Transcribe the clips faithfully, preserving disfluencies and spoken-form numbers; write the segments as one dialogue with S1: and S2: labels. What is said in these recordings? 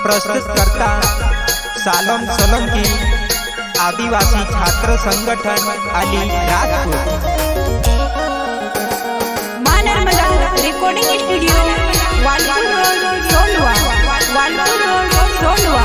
S1: प्रस्तुतकर्ता सालम सोलंकी, आदिवासी छात्र संगठन अली राजपूत।
S2: मां Narmada recording studio, Walpur road, Sondwa, Walpur road, Sondwa.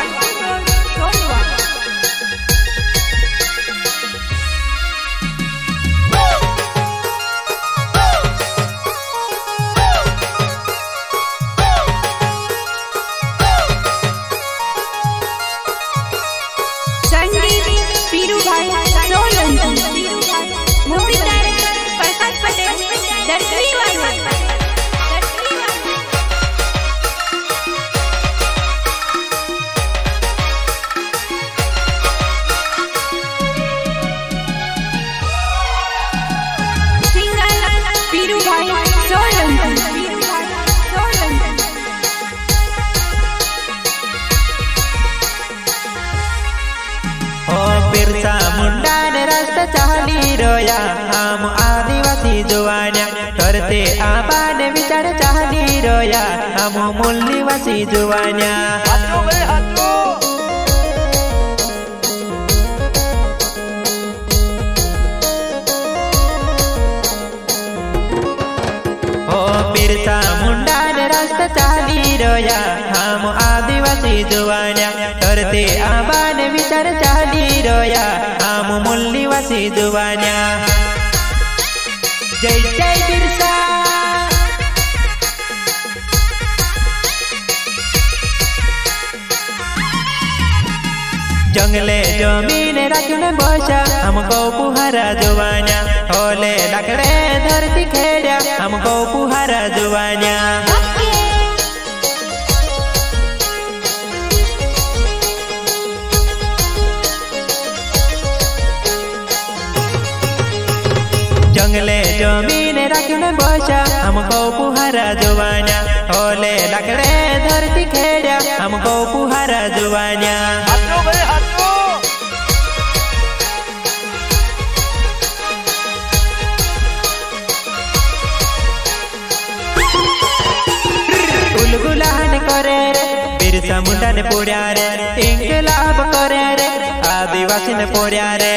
S1: Birsa Munda ने रास्ता चाली रोया, हम आदिवासी जुवान्या करते आबा ने विचार चाली रोया, हम मूलनिवासी जुवान्या। ओ बिरसा मुंडा ने रास्ता चाली रोया, हम आदिवासी जुवान्या करते आबा ने विचार चाली रोया, हम मूलनिवासी जुवान्या। जय जय बिरसा। जंगले जमीन रखने बसा, हमको पुहारा जुवान्या, होले लकड़े धरती खेड़ा, हमको पुहारा जुवान्या। जंगले जमीन रखने बसा, हमको पुहारा जुवान्या, होले लकड़े धरती खेड़ा, हमको पुहारा जुवान्या। गुलगुलान करे रे बिरसा मुंडा ने पोड़्या रे, इंकलाब करे रे आदिवासी ने पोड़्या रे।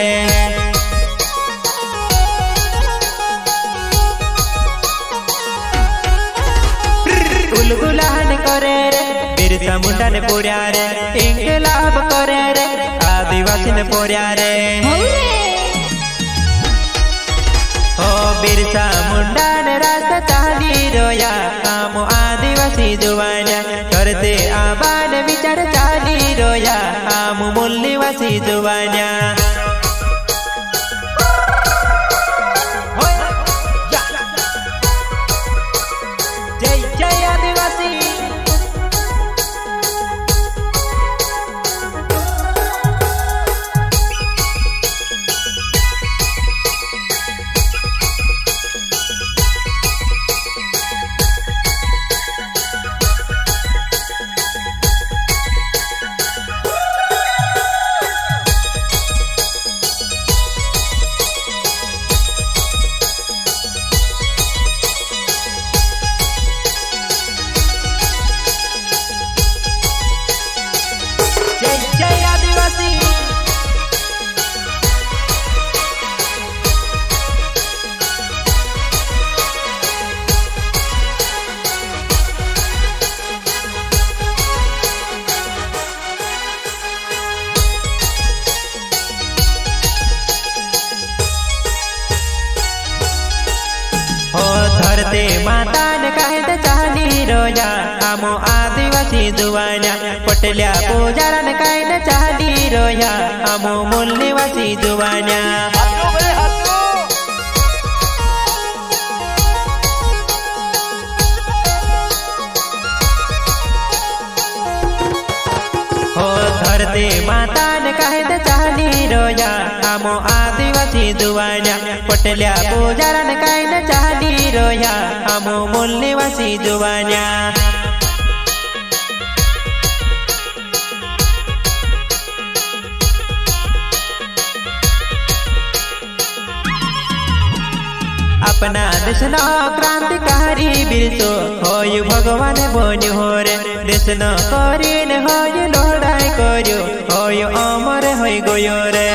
S1: गुलगुलान करे रे बिरसा मुंडा ने पोड़्या रे, इंकलाब करे रे आदिवासी ने पोड़्या रे। ओ बिरसा मुंडा ने रास्ता चाली रोया, हम आदिवासी जुवान्या करते आबा ने विचार चाली रोया, हम मूलनिवासी जुवान्या। जय जय आदिवासी। धरते माता ने कहे चाली रोया, हम आदिवासी जुवान्या, पटल्या पूजारा ने कहे चाली रोया, हम मूलनिवासी जुवान्या। हो धरते माता ने कहे चाली रोया, हम आदिवासी जुवान्या, पटल्या पूजारा ने कहे चाली रोया, हम मूलनिवासी जुवान्या। अपना देशनो क्रांतिकारी बिरसो होय भगवान बन्यो हो रे देशनो करीन होय लड़ाई कर्यो होय अमर होय गयो रे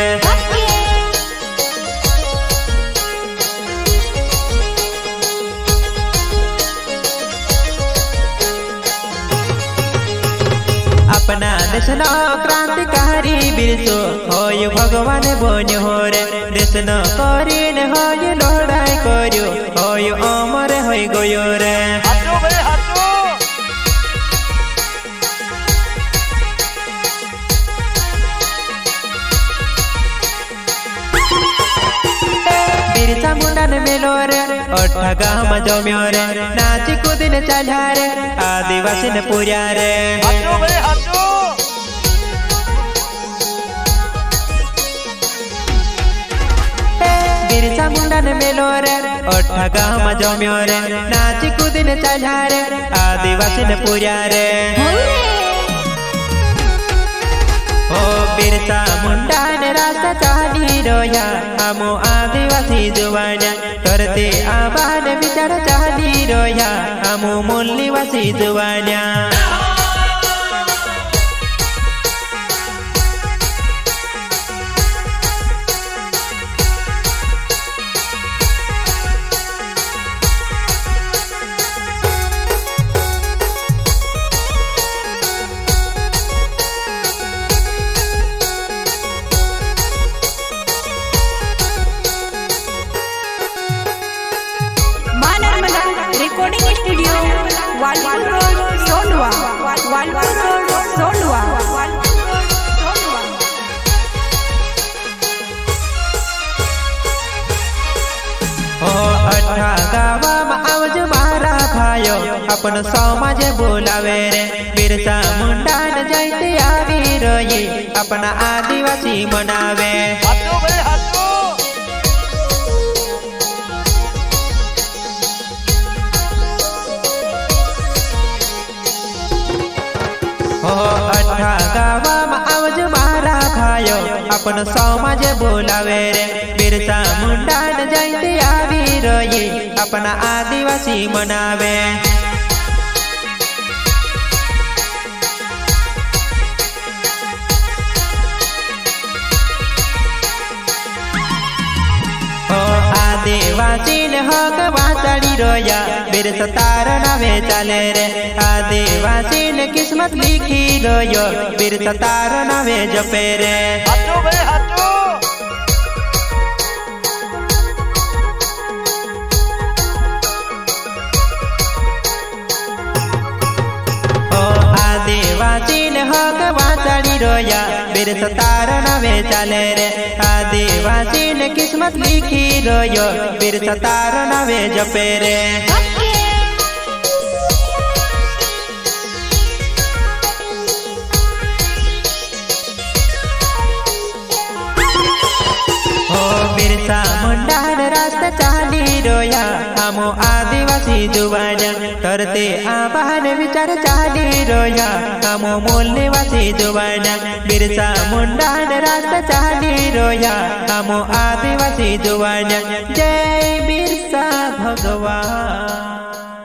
S1: अपना देशनो क्रांतिकारी बिरसो होय भगवान बन्यो हो रे देशनो करीन होय लड़ाई कर्यो होय अमर होय गयो रे बिरसा मुंडान मेलो रे अठा गाम जम्यो रे नाची कूदिन चाल्या रे आदिवासी ने पूर्या रे बिरसा मुंडान मेलो रे अठा गाम जम्यो रे नाची कूदिन चाल्या रे आदिवासी ने पूर्या रे ओ बिरसा मुंडान रास्ता चाली रोया हमो आदिवासी जुवान्या करते आबाद विचार चाली रोया हमो मूल्यवासी जुवान्या
S2: recording studio Walpur road Sondwa Walpur road Sondwa
S1: ओ अठा गावा में आवज मारा भायो अपन समाज बोलावे रे बिरसा मुंडान जयते आवी रोये अपना आदिवासी मनावे ओ अठा गावा में आवज मारा भायो अपन समाज बोलावे रे बिरसा मुंडान जयते आवी रोये अपना आदिवासी मनावे ओ आदिवासी ने हक वाचाड़ी रोया बिरसा तार नावे चाले रे आदिवासी ने किस्मत लिखी रोयो बिरसा तार नावे जपे रे ओ आदिवासी ने हक वाचाड़ी रोया बिरसा तार नावे चाले रे आदिवासी ने किस्मत लिखी रोयो बिरसा तार नावे जपे रे ओ बिरसा मुंडान रास्ता चाली रोया हमो आदिवासी जुवान्या करते आबाद विचार चाली रोया हमो मूल्यवासी जुवान्या बिरसा मुंडान रास्ता चाली रोया हमो आदिवासी जुवान्या जय बिरसा भगवान।